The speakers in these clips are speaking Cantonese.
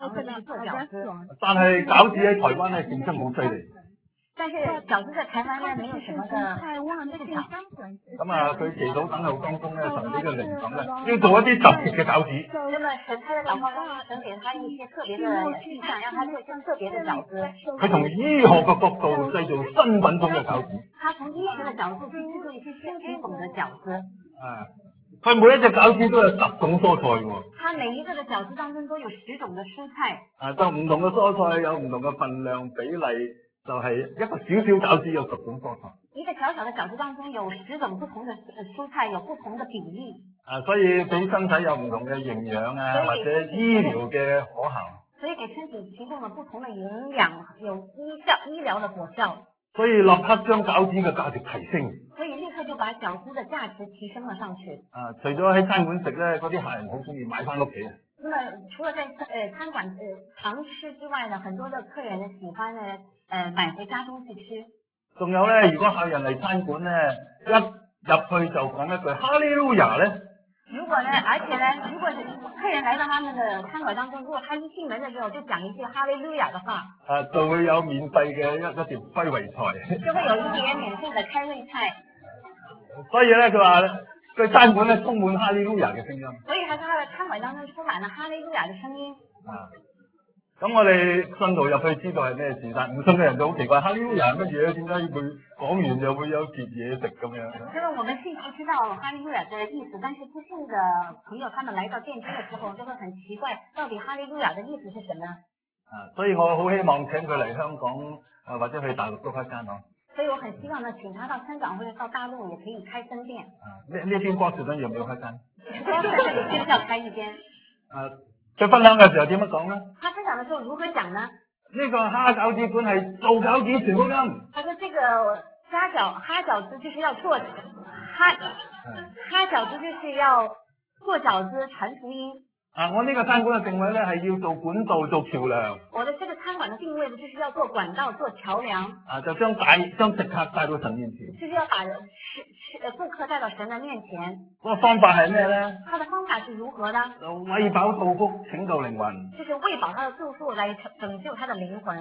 行的就是做饺子。 但係餃子喺台灣咧競爭好犀利。 但是餃子在台灣呢，沒有什麼的市場。 咁啊，佢祈禱等候當中咧，神俾嘅靈感咧，要做一啲特別嘅餃子。 那麼神他的禱告當中，神給他一些特別的意象，讓他做一些特別的餃子。 佢從醫學嘅角度製造新品種嘅餃子。 他從醫學的角度去製作一些新品種的餃子。 佢每一隻餃子都有10種蔬菜喎。 他每一個的餃子當中都有10種的蔬菜。 就唔同嘅蔬菜有唔同嘅份量比例。就係一個小小餃子有10種蔬菜， 一個小小的餃子當中有10種不同的蔬菜，有不同的比例。 所以俾身體有唔同嘅營養啊，或者醫療嘅可效。 所以給身體提供了不同的營養，有醫療的果效。 所以立刻將餃子嘅價值提升。 所以立刻就把餃子的價值提升了上去。 除咗喺餐館食咧，嗰啲客人好中意買翻屋企。 那麼除了在餐館常吃之外呢，很多的客人呢喜歡呢買回家中去吃。 仲有咧，如果客人嚟餐館咧，一入去就講一句哈利路亞咧。 如果呢，而且呢，如果是客人來到他們的餐館當中，如果他一進門的時候就講一句哈利路亞的話， 就會有免費嘅一碟開胃菜。 就會有一碟免費的開胃菜。 所以咧，佢話佢餐館咧充滿哈利路亞嘅聲音。 所以他說他的餐館當中充滿了哈利路亞的聲音。 咁我哋信徒入去知道係咩事，但唔信嘅人就好奇怪，哈利路亞乜嘢？點解佢講完又會有碟嘢食咁樣？ 因為我們信徒知道哈利路亞的意思，但是不信的朋友他們來到店鋪的時候就會很奇怪，到底哈利路亞的意思是什麼？ 所以我好希望請佢嚟香港或者去大陸都開間咯。 所以我很希望呢，請他到香港或者到大陸也可以開分店。 呢邊波士頓有冇開間？ 波士頓這裡需要開一間。 佢分享嘅時候點樣講呢？ 他分享的時候如何講呢？ 呢個蝦餃子館係做餃子全福音。 他說這個蝦餃子就是要做蝦餃子就是要做餃子傳福音。 我呢個餐館嘅定位咧係要做管道做橋梁。 我的這個餐館的定位呢，就是要做管道做橋梁。 就將食客帶到神面前。 就是要把顧客帶到神的面前。 個方法係咩咧？ 他的方法是如何呢？ 餵飽肚腹，拯救靈魂。 就是餵飽他的肚腹來拯救他的靈魂。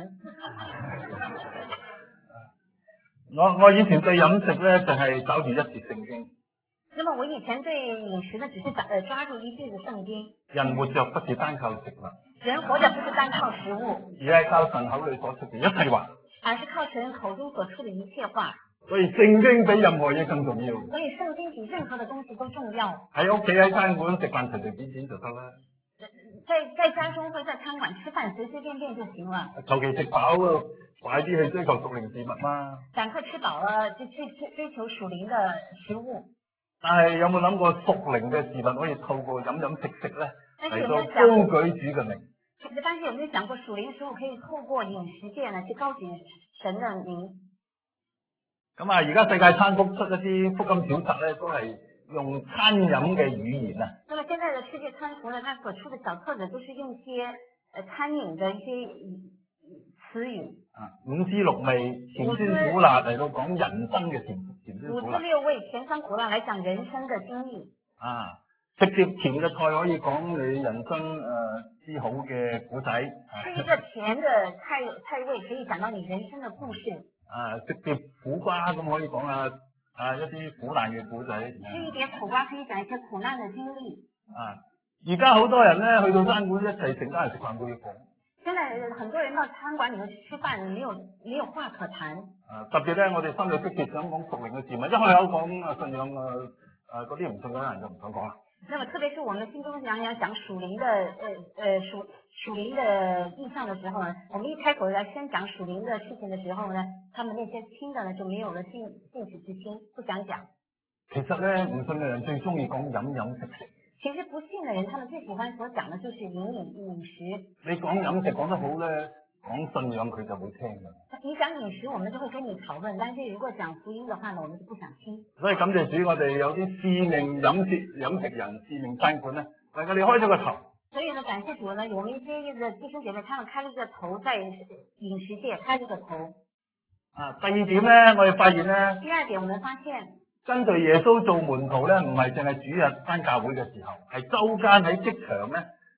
我以前對飲食咧就係找住一節聖經。 那麼我以前對飲食呢，只是抓住一句的聖經。 人活着不是單靠食物。 人活着不是單靠食物， 而係靠神口裏所出嘅一切話。 而是靠神口中所出的一切話。 所以聖經比任何嘢更重要。 所以聖經比任何的東西都重要。 喺屋企喺餐館食飯隨隨便便就得啦。 在家中或者在餐館吃飯隨隨便便就行了。 求其食飽啊，快啲去追求屬靈事物嘛。 趕快吃飽了就去追求屬靈的食物。 但係有冇諗過屬靈嘅事物可以透過飲食咧嚟到高舉主嘅名？ 但是有沒有想過屬靈食物可以透過飲食界呢去高舉神的名？ 咁而家世界餐福出一啲福音小冊咧，都係用餐飲嘅語言啊。 那麼現在的世界餐福呢，它所出的小冊子都是用一些餐飲的一些詞語。 五滋六味，甜酸苦辣嚟到講人生嘅甜酸苦辣。 五滋六味，甜酸苦辣嚟講人生嘅經歷。 食碟甜嘅菜可以講你人生之好嘅古仔。 吃一個甜嘅菜味可以講到你人生嘅故事。 食碟苦瓜咁可以講一啲苦難嘅古仔。 吃一碟苦瓜可以講一些苦難嘅經歷。 而家好多人咧去到餐館一齊成家人食飯都要講。 現在很多人到餐館裡面去吃飯，沒有話可談。 特別咧，我哋心裏迫切想講屬靈嘅事物，一開口講信仰嗰啲唔信嘅人就唔想講啦。 那麼特別是我們心中想屬靈的屬靈的意象的時候呢，我們一開口來先講屬靈的事情的時候呢，他們那些聽的呢就沒有了興趣去聽，不想講。 其實咧，唔信嘅人最中意講飲食。 其實不信的人，他們最喜歡所講的就是飲食。 你講飲食講得好咧，講信仰佢就會聽㗎。 你講飲食，我們就會跟你討論；但是如果講福音的話呢，我們就不想聽。 所以感謝主，我哋有啲使命飲食人、使命餐館咧，為我哋開咗個頭。 所以呢，感謝主呢，我們一些的弟兄姐妹，他們開了個頭，在飲食界開了個頭。 第二點咧，我哋發現咧。 第二點，我們發現。 跟隨耶穌做門徒咧，唔係淨係主日返教會嘅時候，係周間喺職場咧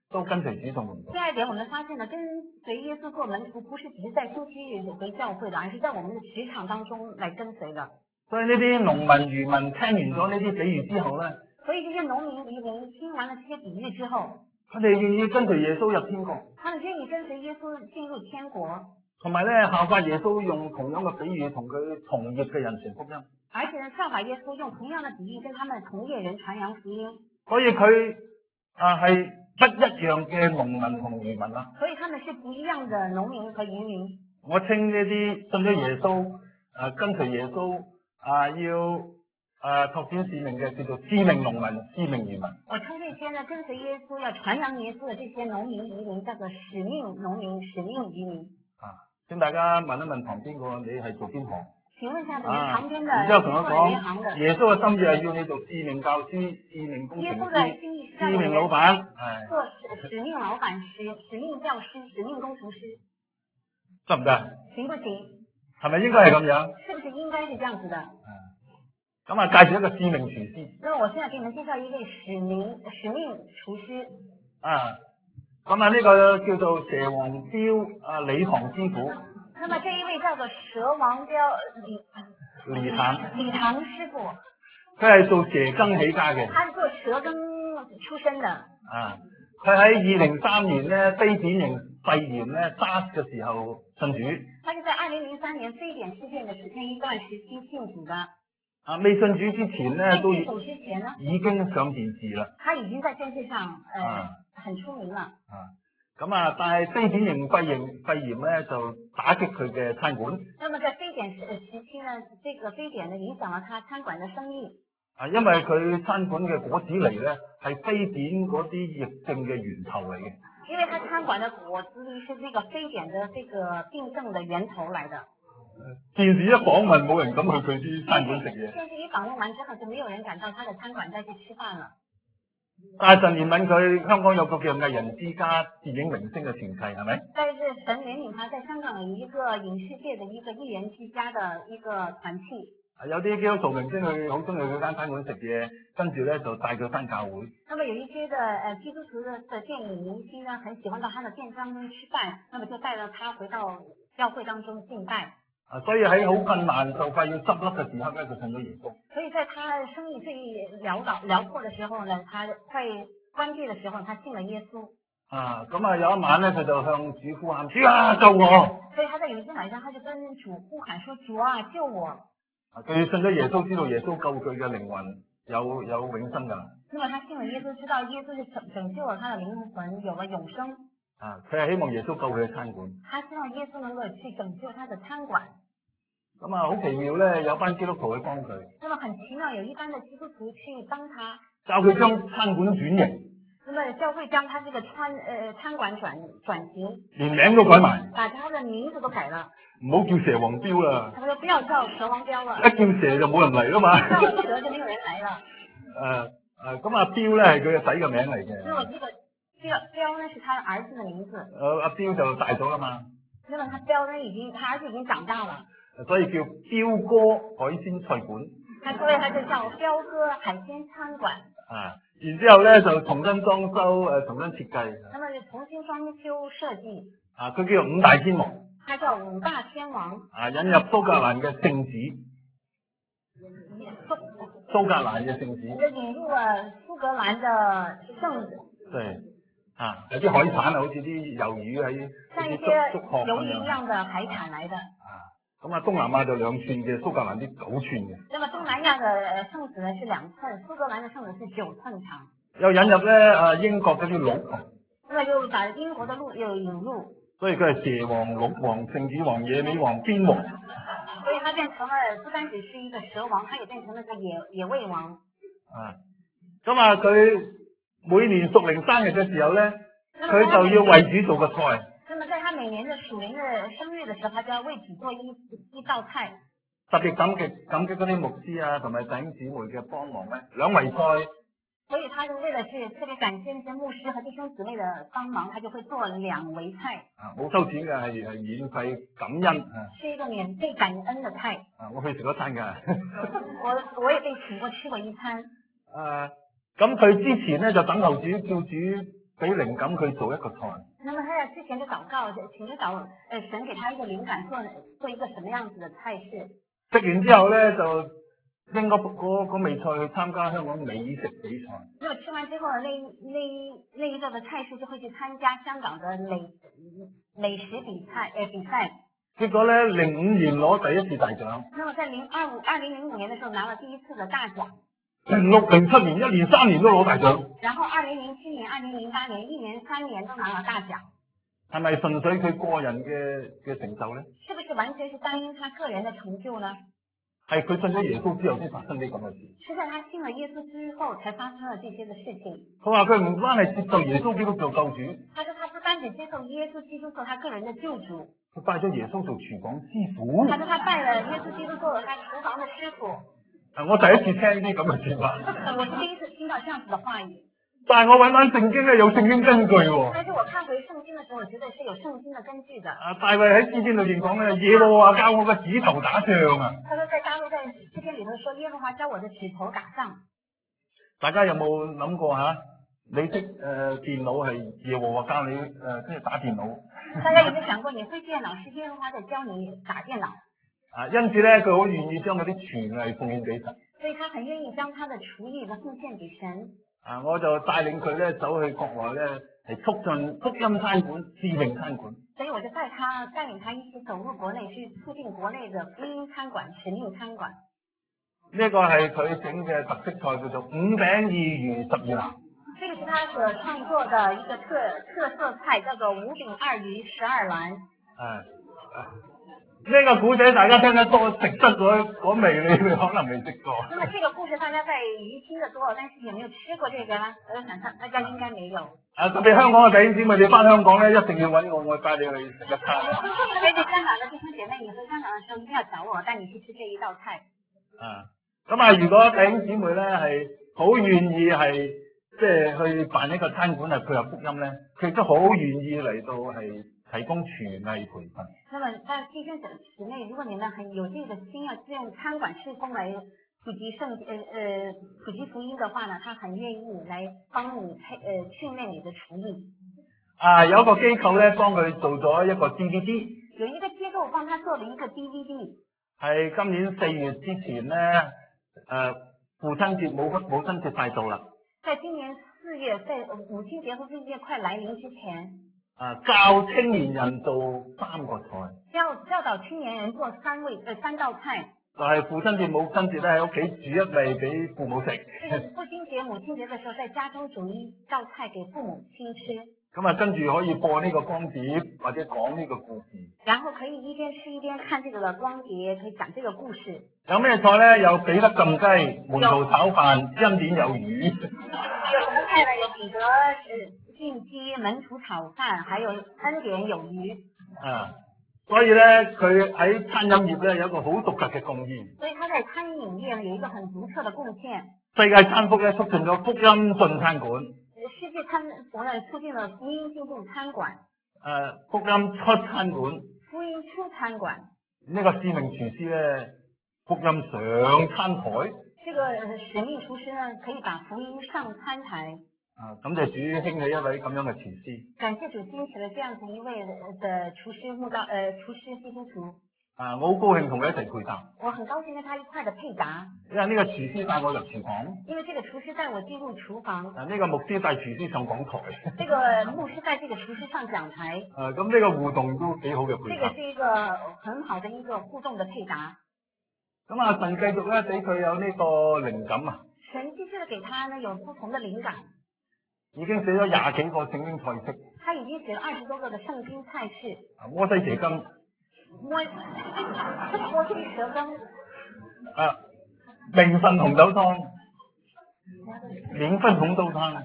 都跟隨主同門徒。 第二點，我們發現呢，跟隨耶穌做門徒，不是只是在星期日回教會的，而是在我們的職場當中來跟隨的。 所以呢啲農民漁民聽完咗呢啲比喻之後咧， 所以這些農民漁民聽完了這些比喻之後， 佢哋願意跟隨耶穌入天國， 他們願意跟隨耶穌進入天國， 同埋咧效法耶穌用同樣嘅比喻同佢同業嘅人傳福音。 而且呢，效法耶穌用同樣的比喻跟他們同業人傳揚福音。 所以佢係不一樣嘅農民同漁民啦。 所以他們是不一樣的農民和漁民。 我稱呢啲信咗耶穌跟隨耶穌要拓展使命嘅叫做使命農民、使命漁民。 我稱這些呢跟隨耶穌要傳揚耶穌的這些農民漁民叫做使命農民、使命漁民。 請大家問一問旁邊個，你係做邊行？ 請問一下你旁邊的， 然之後同我講，耶穌嘅心意係要你做使命教師、使命工程師、使命老闆， 做使命老闆、使命教師、使命工程師， 得唔得？ 行不行？ 係咪應該係咁樣？ 是不是應該是這樣子的？ 咁介紹一個使命廚師。 那麼我現在給你們介紹一位使命廚師。 呢個叫做蛇王標李唐師傅。 那麼這一位叫做蛇王標李唐師傅， 佢係做蛇羹起家嘅。 他是做蛇羹出身的。 佢喺2003年咧非典型肺炎咧 SARS 嘅時候信主。 他是在2003年非典事件的時間一段時期信主的。 未信主之前咧都已經上電視啦。 他已經在電視上很出名了。 但係非典型肺炎咧就打擊佢嘅餐館。 那麼在非典時期呢，這個非典呢影響了他餐館的生意。 因為佢餐館嘅果子狸咧係非典嗰啲疫症嘅源頭嚟嘅。 因為他餐館的果子狸是這個非典的這個病症的源頭來的。 電視一訪問，冇人敢去佢啲餐館食嘢。 電視一訪問完之後，就沒有人敢到他的餐館再去吃飯了。 但係神憐憫佢，香港有個叫藝人之家電影明星嘅團契，係咪？ 但是神憐憫他，在香港有一個影視界的一個藝人之家的一個團契。有啲基督徒明星佢好中意佢間餐館食嘢，跟住咧就帶佢返教會。 那麼有一些的基督徒的電影明星呢，很喜歡到他的店當中吃飯，那麼就帶到他回到教會當中敬拜。 所以喺好困難就快要執笠嘅時刻咧，佢信咗耶穌。 所以在他生意最遼闊的時候呢，他快關閉的時候，他信了耶穌。 有一晚咧，佢就向主呼喊：主啊，救我！ 所以他在有一天晚上，他就跟主呼喊說：主啊，救我！ 佢信咗耶穌，知道耶穌救佢嘅靈魂有永生㗎。 那麼他信了耶穌，知道耶穌是拯救了他的靈魂，有了永生。 佢係希望耶穌救佢嘅餐館。 他希望耶穌能夠去拯救他的餐館。 好奇妙咧，有班基督徒去幫佢。 那麼很奇妙，有一班的基督徒去幫他， 教佢將餐館轉型。 那麼教會將他這個餐館轉型， 連名都改埋， 把他的名字都改了。 唔好叫蛇王標啦。 他說不要叫蛇王標了。 一叫蛇就冇人嚟啦嘛。 叫蛇就沒有人來了。 標咧係佢嘅仔嘅名嚟嘅。 那麼這個標呢是他兒子的名字。 阿標就大咗啦嘛。 那麼他標呢他兒子已經長大了。 所以叫標哥海鮮菜館。 所以他就叫標哥海鮮餐館。 然之後咧就重新裝修，重新設計。 那麼就重新裝修設計。 佢叫做五大天王。 他叫五大天王。 引入蘇格蘭嘅聖子。蘇格蘭嘅聖子。 引入了蘇格蘭的聖子。 對。有啲海產好似啲魷魚喺啲竹殼咁樣。 魷魚一樣的海產來的。 東南亞就2寸嘅，蘇格蘭啲9寸嘅。 那麼東南亞的聖子呢是2寸，蘇格蘭的聖子是9寸長。 又引入咧英國嗰啲鹿。 那麼又把英國的鹿又引入。 所以佢係蛇王、鹿王、聖子王、野味王、邊王。 所以它變成了不單只是一個蛇王，它也變成了個野味王。 佢每年屬靈生日嘅時候咧，佢就要為主做個菜。 那麼在他每年的屬靈的生日的時候，他就要為主做一道菜。 特別感激嗰啲牧師啊同埋弟兄姊妹嘅幫忙咧，2圍菜。 所以他就為了去特別感謝那些牧師和弟兄姊妹的幫忙，他就會做2圍菜。 冇收錢嘅，係免費感恩。 是一個免費感恩的菜。 我去食咗餐㗎。 我也被請過吃過一餐。 咁佢之前咧就等候主，叫主俾靈感佢做一個菜。 那麼他之前就禱告，請求神給他一個靈感，做一個什麼樣子的菜式。 食完之後咧，就拎嗰味菜去參加香港美食比賽。 那麼吃完之後，那一個的菜式就會去參加香港的美食比賽。 結果咧，05年攞第一次大獎。 那麼在2005年的時候拿了第一次的大獎。 06、07年1年3年都攞大獎。 然後2007年、2008年1年3年都拿了大獎。 係咪純粹佢個人嘅成就咧？ 是不是完全是單因他個人的成就呢？ 係佢信咗耶穌之後先發生啲咁嘅事。 是在他信了耶穌之後才發生了這些的事情。 佢話佢唔單係接受耶穌基督做救主。 他說他不單只接受耶穌基督做他個人的救主。 佢拜咗耶穌做廚房師傅。 他說他拜了耶穌基督做了他廚房的師傅。 我第一次聽呢啲咁嘅說法。 我是第一次聽到這樣子的話語。 但係我揾翻聖經咧，有聖經根據喎。 但是我看回聖經的時候，我覺得是有聖經的根據的。 大衛喺詩篇裏邊講咧，耶和華教我個指頭打仗啊。 他說在大衛在詩篇裏頭說，耶和華教我的指頭打仗。 大家有冇諗過吓？你識電腦係耶和華教你即係打電腦？ 大家有冇想過，你會電腦是耶和華在教你打電腦？ 因此咧，佢好願意將嗰啲廚藝奉獻俾神。 所以他很願意將他的廚藝呢奉獻給神。 我就帶領佢咧走去國內咧，係促進福音餐館、使命餐館。所以我就帶領他一起走入國內，去促進國內的福音餐館、使命餐館。 呢個係佢整嘅特色菜，叫做五餅二魚12籃。 這個是他所創作的一個特色菜，叫做五餅二魚12籃。 呢個古仔大家聽得多，食得嗰味你可能未食過。 那麼這個故事大家在於聽得多，但是有沒有吃過這個呢？我想大家應該沒有。 特別香港嘅弟兄姊妹，你翻香港咧，一定要揾我帶你去食一餐。 特別是香港的弟兄姐妹，你回香港嘅時候一定要找我，帶你去吃這一道菜。 如果弟兄姊妹咧係好願意係即係去辦一個餐館係配合福音咧，佢都好願意嚟到係提供廚藝培訓。 那麼在弟兄姊妹，如果你們很有這個心要用餐館事工來普及福音的話呢，他很願意來幫你訓練你的廚藝。 有個機構咧幫佢做咗一個 DVD。 有一個機構幫他做了一個 DVD。 係今年4月之前咧，父親節母親節快到啦。在今年4月，在母親節和父親節快來臨之前。 教青年人做3個菜。 教導青年人做3道菜。 就係父親節、母親節咧喺屋企煮一味俾父母食。 父親節、母親節嘅時候，在家中煮一道菜給父母親吃。 咁跟住可以播呢個光碟或者講呢個故事。 然後可以一邊吃一邊看這個的光碟，可以講這個故事。 有咩菜咧？有彼得禁雞、門徒炒飯、恩典有魚。 有什麼菜呢？有彼得禁雞、門徒炒飯，還有恩典有魚。 所以咧，佢喺餐飲業咧有一個好獨特嘅貢獻。 所以他在餐飲業有一個很獨特的貢獻。 世界餐福咧促進咗福音進餐館。 世界餐福呢促進了福音進入餐館。 福音出餐館。 福音出餐館。 呢個使命廚師咧，福音上餐台。 這個使命廚師呢，可以把福音上餐台。 感謝主興起一位咁樣嘅廚師。 感謝主興起了這樣子一位的廚師廚師基督徒。 我好高興同佢一齊配搭。 我很高興跟他一塊的配搭。 因為呢個廚師帶我入廚房。 因為這個廚師帶我進入廚房。 呢個牧師帶廚師上講台。 這個牧師帶這個廚師上講台。 咁呢個互動都幾好嘅配搭。 這個是一個很好的一個互動的配搭。 咁神繼續咧俾佢有呢個靈感啊。 神繼續給他呢有不同的靈感。 已經寫咗20幾個聖經菜式。 他已經寫了20多個的聖經菜式。 摩西蛇羹。 摩西蛇羹。 明份紅豆湯。免分紅豆湯。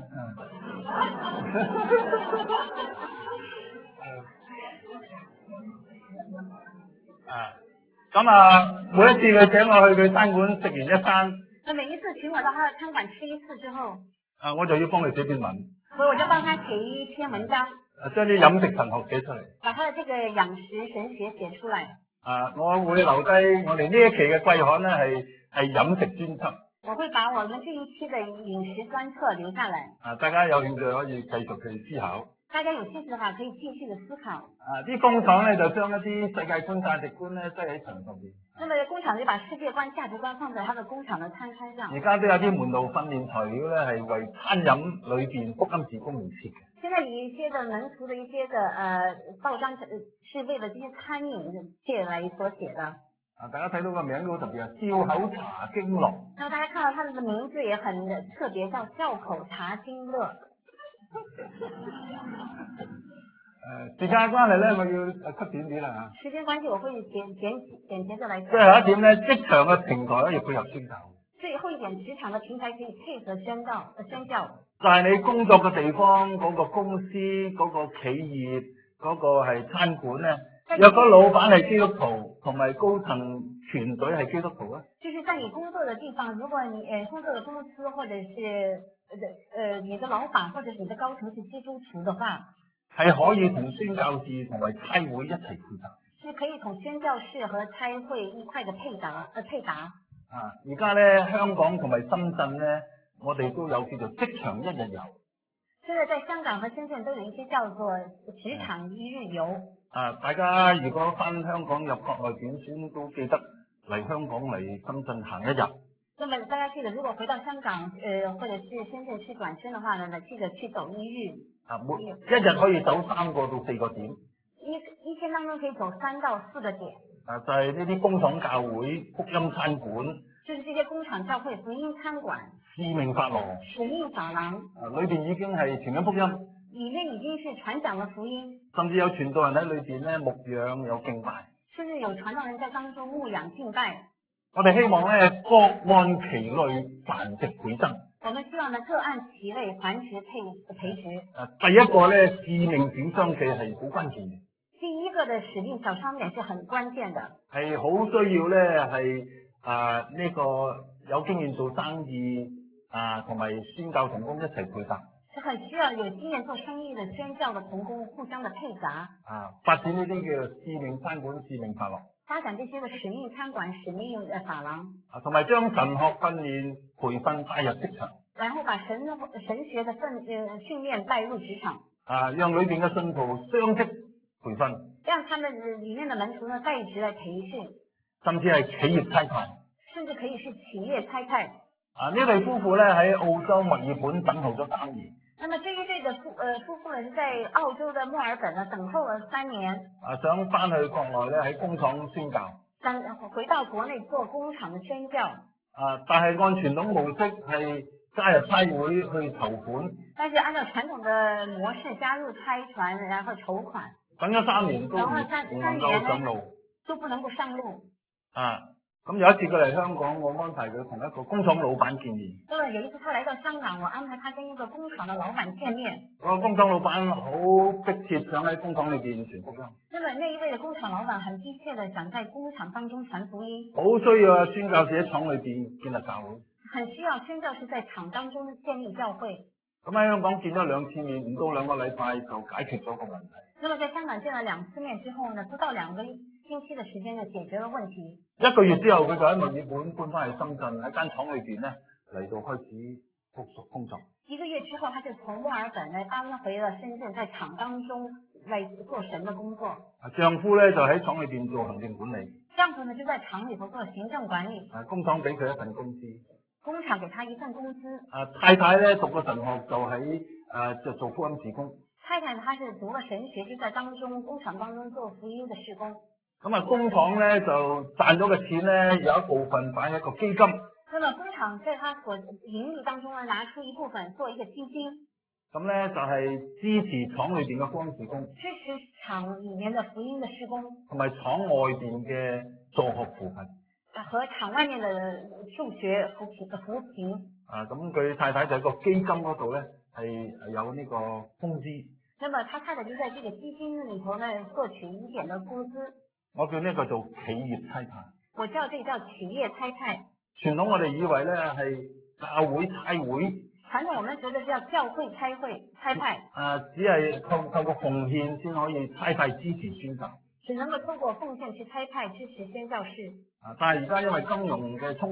每一次佢請我去佢餐館食完一餐。 每一次請我到他的餐館吃一次之後。 我就要幫佢寫篇文。 所以我就幫他寫一篇文章。 將啲飲食神學寫出嚟。 把他的這個飲食神學寫出來。 我會留低我哋呢一期嘅季刊咧係飲食專輯。 我會把我們這一期的飲食專冊留下來。 大家有興趣可以繼續去思考。 大家有興趣的話，可以繼續的思考。 啲工廠咧就將一啲世界觀、價值觀咧擠喺牆上邊。 那麼工廠就把世界觀、價值觀放在它的工廠的餐攤上。 而家都有啲門路訓練材料咧係為餐飲裏邊福音事工而設嘅。 現在有一些的門徒的一些的報章是為了這些餐飲界來所寫的。 大家睇到個名都好特別啊，笑口茶經樂。 那麼大家看到它的名字也很特別，叫笑口茶經樂。 時間關係咧，我要cut短啲啦嚇。 時間關係，我會簡潔地來講。 最後一點咧，職場嘅平台可以配合宣教。 最後一點，職場嘅平台可以配合宣教。 就係你工作嘅地方嗰個公司嗰個企業嗰個係餐館咧，若果老闆係基督徒，同埋高層團隊係基督徒咧， 就是在你工作的地方，如果你工作的公司或者是你的老闆或者是你的高層是基督徒的話， 係可以同宣教士同埋差會一齊配搭。 是可以同宣教士和差會一塊的配搭。 而家咧香港同埋深圳咧，我哋都有叫做職場一日遊。 現在在香港和深圳都有一些叫做職場一日遊。 大家如果返香港入國內短宣，都記得嚟香港嚟深圳行一日。 那麼大家記得，如果回到香港或者是深圳去短宣的話呢，記得去走一日。 一日可以走3個到4個點。 一天當中可以走3到4個點。 就係呢啲工廠教會福音餐館。 就是這些工廠教會福音餐館。 使命法廊。 使命法廊。 裏邊已經係傳緊福音。 裡面已經是傳講了福音。 甚至有傳道人喺裏邊咧牧養有敬拜。 甚至有傳道人在當中牧養敬拜。 我哋希望咧各按其類繁殖倍增。 我們希望呢各按其類繁殖培植。 第一個咧使命小商企係好關鍵嘅。 第一個的使命小商點是很關鍵的。係好需要咧係呢個有經驗做生意同埋宣教同工一齊配搭。 是很需要有經驗做生意的宣教的同工互相的配搭。 發展呢啲叫使命餐館、使命法廊。 發展這些嘅使命餐館、使命法廊。 同埋將神學訓練培訓帶入職場。 然後把神學的訓練帶入職場。 讓裏邊嘅信徒雙職培訓。 讓他們裡面的門徒呢在職來培訓。 甚至係企業差派。 甚至可以是企業差派。 呢對夫婦咧喺澳洲墨爾本等候咗3年。 那麼這一對的夫婦呢，在澳洲的墨爾本呢等候了3年。想翻去國內咧喺工廠宣教。 想回到國內做工廠的宣教。 但係按傳統模式係加入差會去籌款。 但是按照傳統的模式加入差傳，然後籌款。 等咗3年都唔能夠上路。 都不能夠上路。 咁有一次佢嚟香港，我安排佢同一個工廠老闆見面。 有一次他來到香港，我安排他跟一個工廠的老闆見面。 個工廠老闆好迫切想喺工廠裏邊傳福音。 那麼那一位的工廠老闆很迫切地想在工廠當中傳福音。 好需要宣教士喺廠裏邊建立教會。 很需要宣教士在廠當中建立教會。 咁喺香港見咗2次面，唔到2個禮拜就解決咗個問題。 那麼在香港見了2次面之後呢，不到2個星期的時間就解決了問題。 1個月之後，佢就喺墨爾本搬翻去深圳，喺間廠裏邊咧嚟到開始復屬工作。 1個月之後，他就從墨爾本呢搬回了深圳，在廠當中來做神的工作。 丈夫咧就喺廠裏邊做行政管理。 丈夫呢就在廠裏頭做行政管理。 工廠俾佢一份工資。 工廠給他一份工資。 太太咧讀過神學就喺就做福音事工。 太太她是讀了神學，就在當中工廠當中做福音的事工。 工廠咧就賺咗嘅錢咧有一部分擺喺一個基金。 那麼工廠在他所盈利當中呢，拿出一部分做一個基金。 咁咧就係支持廠裏邊嘅福音事工。 支持廠裏面的福音的事工。同埋廠外邊嘅助學扶貧。 和廠外面的助學扶貧。 咁佢太太就喺個基金嗰度咧係有呢個工資。 那麼他太太就在這個基金裏頭呢，獲取一點的工資。 我叫呢個做企業差派。 我叫這個叫企業差派。 傳統我哋以為咧係教會差會。 傳統我們覺得叫教會差派。 只係透過奉獻先可以差派支持宣教。 只能夠透過奉獻去差派支持宣教士。 但係而家因為金融嘅衝擊。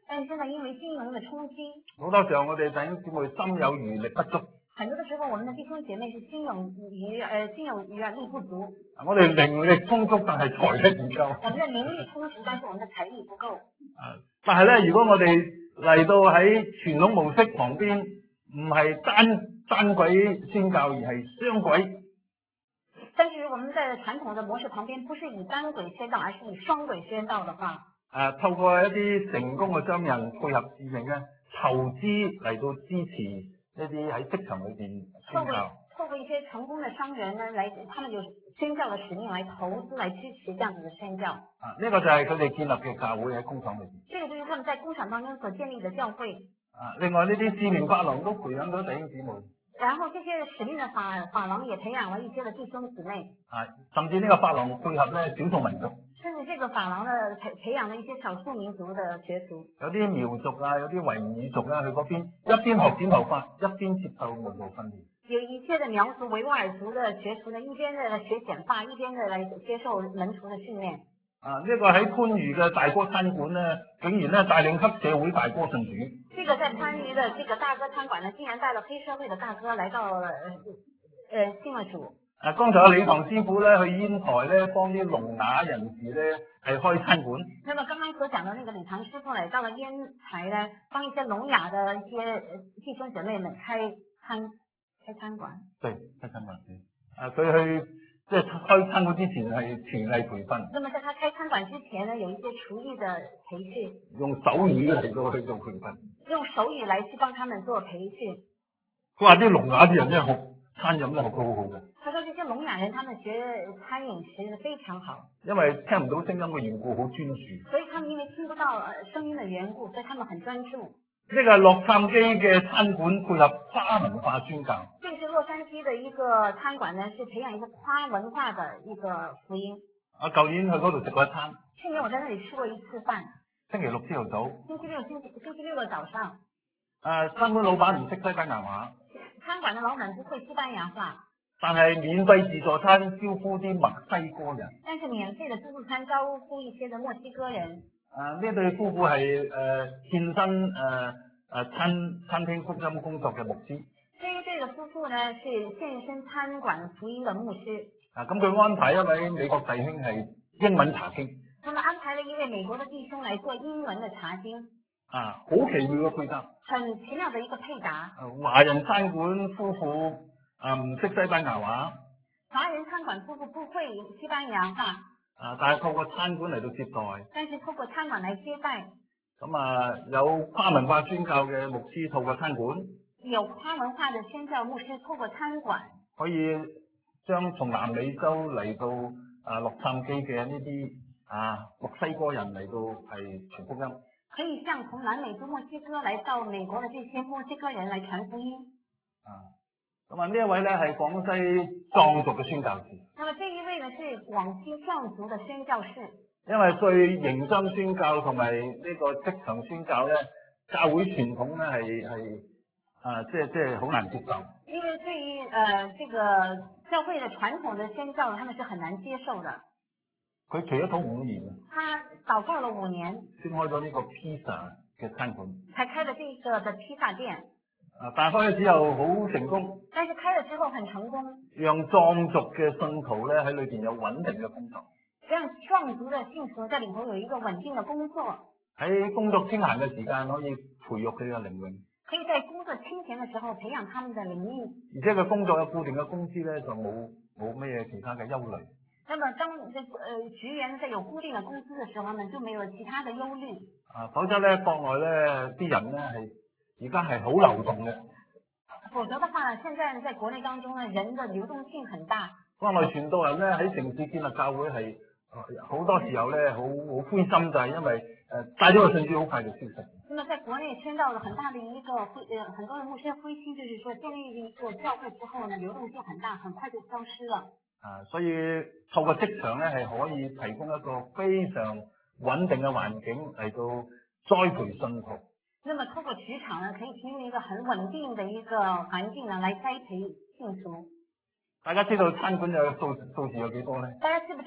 但是现在因为金融的冲击， 好多時候我哋弟兄姊妹心有餘力不足， 很多的时候我們的弟兄姐妹是心有餘力不足， 我哋靈力充足，但係財力唔夠。 我們的靈力充足，但是我們的財力不夠。 但係咧，如果我哋嚟到喺傳統模式旁邊，唔係單軌宣教，而係雙軌。 但是我們在傳統的模式旁邊，不是以單軌宣道，而是以雙軌宣道的話， 透過一啲成功嘅商人配合使命咧，投資嚟到支持一啲喺職場裏邊宣教。 透過一些成功的商人呢，他們有宣教的使命來投資來支持這樣子的宣教。 呢個就係佢哋建立嘅教會喺工廠裏邊。 這個就是他們在工廠當中所建立的教會。 另外呢啲使命法郎都培養咗弟兄姊妹。 然後這些使命的法郎也培養了一些的弟兄姊妹。 甚至呢個法郎配合咧少數民族。 甚至這個法郎呢培養了一些少數民族的學徒。 有啲苗族啊，有啲維吾爾族啊，去嗰邊一邊學剪頭髮，一邊接受門徒訓練。有一些的苗族、維吾爾族的學徒呢，一邊的學剪髮，一邊的來接受門徒的訓練。 呢個喺番禺嘅大哥餐館呢，竟然咧帶領黑社會大哥信主。 這個在番禺的這個大哥餐館呢，竟然帶了黑社會的大哥來到信了主。 剛才李堂師傅咧去煙台咧幫啲聾啞人士咧係開餐館。 那麼剛剛所講的那個李堂師傅嚟到了煙台呢，幫一些聾啞的一些弟兄姐妹們開餐館。對，開餐館。 佢去即係開餐館之前係廚藝培訓。 那麼在他開餐館之前呢，有一些廚藝的培訓。 用手語嚟到去做培訓。 用手語來去幫他們做培訓。 佢話啲聾啞啲人咧學餐飲咧學得好好嘅。 他說這些聾啞人，他們學餐飲學得非常好。 因為聽唔到聲音嘅緣故，好專注。 所以他們因為聽不到聲音的緣故，所以他們很專注。 呢個係洛杉磯嘅餐館配合跨文化宣教。 這個是洛杉磯的一個餐館呢，是培養一個跨文化的一個福音。 舊年去嗰度食過一餐。 去年我在那裡吃過一次飯。 星期六朝頭早。 星期六的早上。 餐館老闆唔識西班牙話。 餐館的老闆不會西班牙話。 但係免費自助餐招呼啲墨西哥人。 但是免費的自助餐招呼一些的墨西哥人。 呢對夫婦係獻身餐廳福音工作嘅牧師。 這一對的夫婦呢，是獻身餐館福音的牧師。 咁佢安排一位美國弟兄係英文查經。 他們安排了一位美國的弟兄來做英文的查經。 好奇妙嘅配搭。 很奇妙的一個配搭。 華人餐館夫婦唔識西班牙話。 華人餐館夫婦不會西班牙話。 但係透過餐館嚟到接待。 但是透過餐館嚟接待。 咁有跨文化宣教嘅牧師透過餐館。 有跨文化的宣教牧師透過餐館。 可以將從南美洲嚟到洛杉磯嘅呢啲墨西哥人嚟到係傳福音。 可以向從南美洲墨西哥來到美國的這些墨西哥人來傳福音。 咁呢一位咧係廣西壯族嘅宣教士。 那麼這一位呢是廣西壯族的宣教士。 因為對營商宣教同埋呢個職場宣教咧，教會傳統咧係即係好難接受。因為對於這個教會的傳統的宣教，他們是很難接受的。 佢祈咗禱5年。 他禱告了5年。先開咗呢個披薩嘅餐館。 才開了這個的披薩店。 但係開咗之後好成功。 但是開了之後很成功。讓壯族嘅信徒咧喺裏邊有穩定嘅工作。 讓壯族的信徒在裏頭有一個穩定的工作。 喺工作清閒嘅時間可以培育佢嘅靈命。 可以在工作清閒嘅時候培養他們的靈命。 而且佢工作有固定嘅工資咧，就冇咩其他嘅憂慮。 那麼當職員在有固定的工資的時候呢，就沒有其他的憂慮。 否則咧，國內咧啲人咧係而家係好流動嘅。 否則的話，現在在國內當中呢，人的流動性很大。 國內傳道人咧喺城市建立教會係好多時候咧好灰心，就係因為帶咗個信主好快就消失。那麼在國內宣道了很大的一個很多人牧師灰心，就是說建立一個教會之後呢，流動性很大，很快就消失了。所以透過職場咧係可以提供一個非常穩定嘅環境嚟到栽培信徒。 那麼透過職場呢，可以提供一個很穩定的一個環境呢，來栽培信徒。 大家知道餐館有數字有幾多呢？ 大家知不知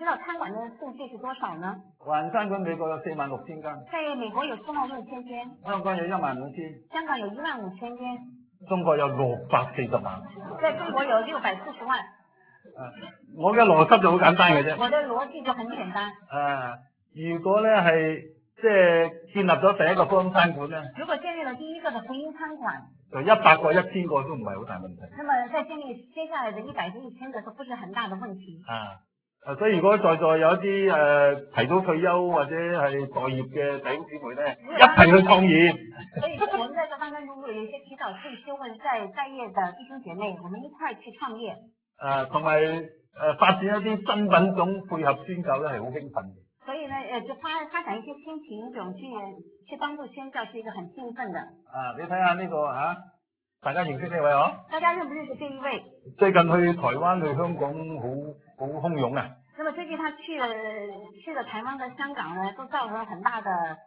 知道餐馆的数據是多少呢？ 華人餐館美國有46000間， 在美國有46000間， 香港有15000， 香港有15000間， 中國有640萬。 在中國有640萬。 我嘅邏輯就好簡單嘅啫。 我的邏輯就很簡單。 如果咧係即係建立咗第一個福音餐館咧， 如果建立了第一個的福音餐館， 就100個、1000個都唔係好大問題。 那麼再建立接下來的100個、1000個都不是很大的問題。 所以如果在座有一啲提早退休或者係待業嘅弟兄姊妹咧，一齊去創業。 所以我們在這當中，如果有一些提早退休或者在業的弟兄姐妹，我們一塊去創業。同埋發展一啲新品種配合宣教咧，係好興奮嘅。 所以呢，就發展一些新品種去幫助宣教，是一個很興奮的。 你睇下呢個大家認識呢位嗬？ 大家認不認識這一位？ 最近去台灣、去香港好洶湧啊！ 那麼最近他去了台灣跟香港呢，都造成了很大的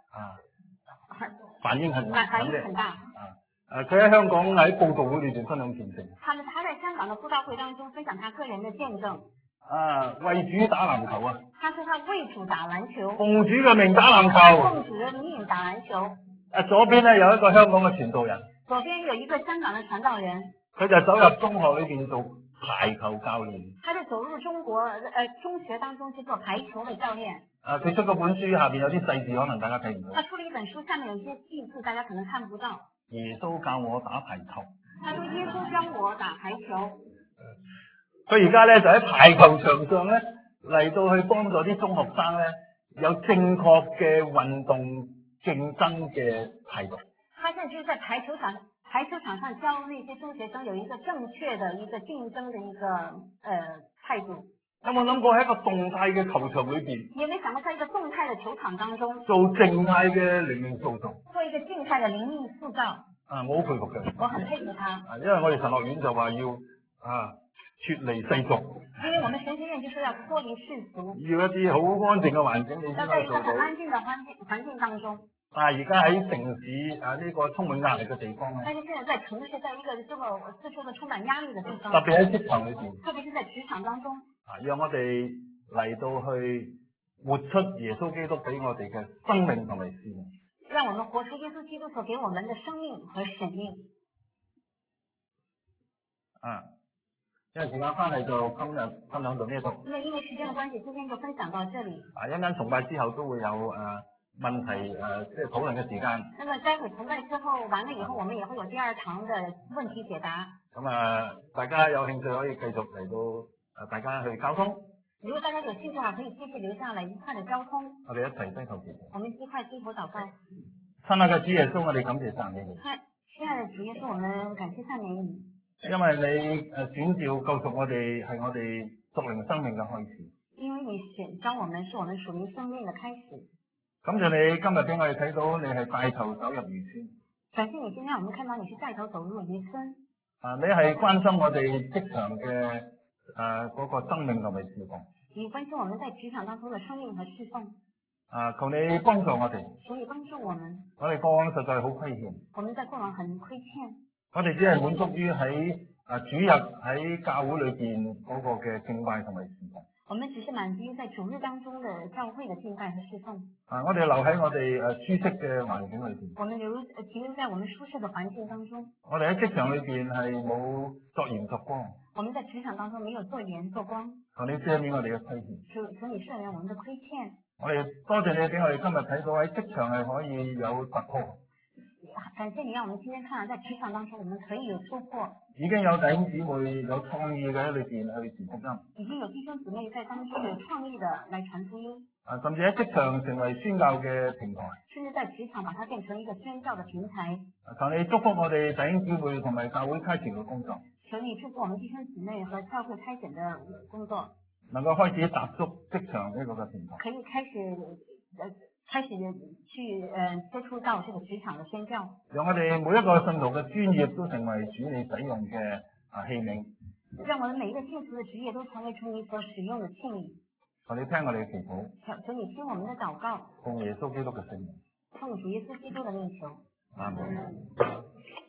反應很大。 佢喺香港喺佈道會裏邊分享見證。 他在香港的佈道會當中分享他個人的見證。 為主打籃球啊！ 他說他為主打籃球。 奉主嘅名打籃球。 奉主嘅名打籃球。 左邊咧有一個香港嘅傳道人。 左邊有一個香港嘅傳道人。 佢就走入中學裏邊做排球教練。 他就走入中學當中去做排球嘅教練。 佢出嗰本書下邊有啲細字，可能大家睇唔到。 他出了一本書，下面有一些細字，大家可能看不到。 耶穌教我打排球。 他說耶穌教我打排球。 佢而家咧就喺排球場上咧嚟到去幫助啲中學生咧有正確嘅運動競爭嘅態度。 他現在就是在排球場上教那些中學生有一個正確的一個競爭的一個態度。 有冇諗過喺一個動態嘅球場裏邊？ 你有沒有想過在一個動態嘅球場當中做靜態嘅靈命塑造？ 做一個靜態嘅靈命塑造。 我好佩服佢。 我很佩服他。 因為我哋神學院就話要脫離世俗。 因為我們神學院就說要脫離世俗。 要一啲好安靜嘅環境，你先可以做到。 要在一個很安靜嘅環境當中。 但係而家喺城市呢個充滿壓力嘅地方咧。 但是現在在城市，在一個這麼四處的充滿壓力嘅地方。 特別喺職場裏邊。 特別是在職場當中。 讓我哋嚟到去活出耶穌基督俾我哋嘅生命同埋使命。 讓我們活出耶穌基督所給我們的生命和使命。 因為時間關係就今日分享到呢度。 那因為時間的關係，今天就分享到這裡。 一陣間崇拜之後都會有問題即係討論嘅時間。 那麼待會崇拜之後完了以後，我們也會有第二堂的問題解答。 咁大家有興趣可以繼續嚟到大家去溝通。 如果大家有興趣嘅話，可以繼續留下來一塊的交通。 我哋一齊低頭祈禱。 我們一塊低頭禱告。 親愛嘅主耶穌，我哋感謝讚美你。 親愛的主耶穌，我們感謝讚美你。 因為你選召救贖我哋係我哋屬靈生命嘅開始。 因為你選召我們是我們屬靈生命嘅開始。 感謝你今日俾我哋睇到你係帶頭走入漁村。 感謝你今天我們看到你是帶頭走入漁村。 你係關心我哋職場嘅嗰個生命同埋事奉。 你關心我們在職場當中的生命和事奉。 求你幫助我哋。 求你幫助我們。 我哋過往實在好虧欠。 我們在過往很虧欠。 我哋只係滿足於喺主日喺教會裏邊嗰個嘅敬拜同埋事奉。 我們只是滿足於在主日當中的教會的敬拜和事奉。 我哋留喺我哋舒適嘅環境裏邊。 我們停留在我們舒適的環境當中。 我哋喺職場裏邊係冇作鹽作光。 我們在職場當中沒有做鹽做光。 求你赦免我哋嘅虧欠。 求你赦免我們的虧欠。 我哋多謝你俾我哋今日睇到喺職場係可以有突破。 感謝你讓我們今天看到在職場當中我們可以有突破。 已經有弟兄姊妹有創意嘅喺裏邊去傳福音。 已經有弟兄姊妹在當中有創意的來傳福音。 甚至喺職場成為宣教嘅平台。 甚至在職場把它變成一個宣教的平台。 求你祝福我哋弟兄姊妹同埋教會開展嘅工作。 求你祝福我們弟兄姊妹和教會開展的工作。 能夠開始踏足職場呢個嘅平台。 可以開始去接觸到這個職場的宣教。讓我哋每一個信徒嘅專業都成為主你使用嘅器皿。 讓我們每一個信徒的職業都成為主你所使用的器皿。 求你聽我哋嘅祈禱。 求你聽我們的禱告。 奉耶穌基督嘅聖名。 奉主耶穌基督的名求。 阿門。